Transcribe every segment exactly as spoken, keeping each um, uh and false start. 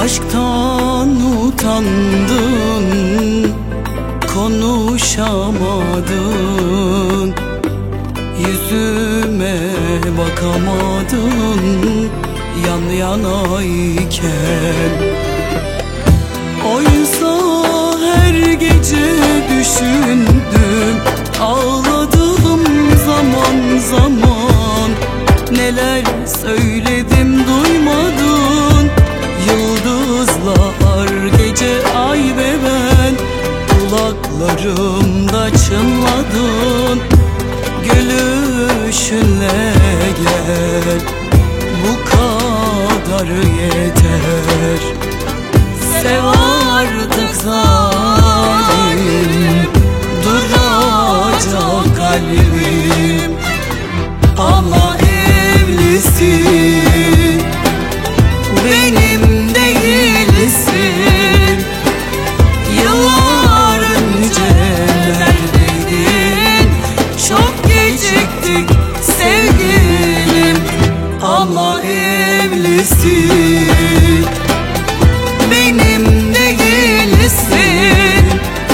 Aşktan utandın, konuşamadın, yüzüme bakamadın yan yanayken. Oysa her gece düşündüm, ağladım zaman zaman. Neler söyledim duymadın, yıldızlar gece ay ve ben kulaklarımda çınladın. Gülüşünle gel, bu kadar yeter. Sev artık zalim, duracak kalbim. Ama evlisin, benim değilsin. Yıllar önce neredeydin? Çok geciktik sevgilim. Ama evlisin, benim değilsin.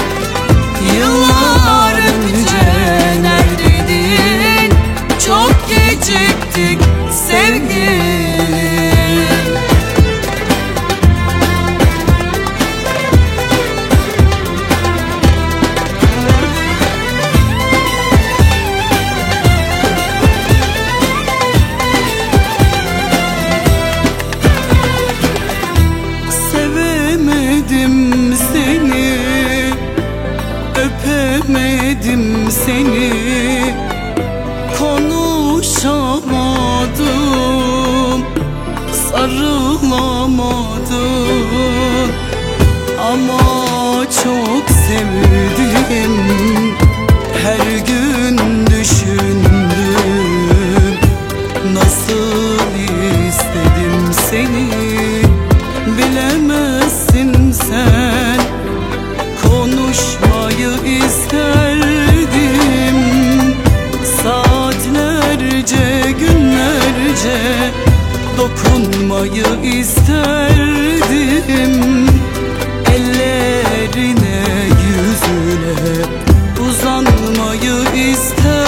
Yıllar önce neredeydin? Çok geciktik sevgilim. Sevemedim seni, öpemedim seni, konuşamadım, sarılamadım. Ama çok sevdim, her gün düşündüm. Nasıl istedim seni, bilemezsin sen. Konuşmayı isterdim, saatlerce, günlerce dokunmayı isterdim. Ellerine, yüzüne uzanmayı isterdim.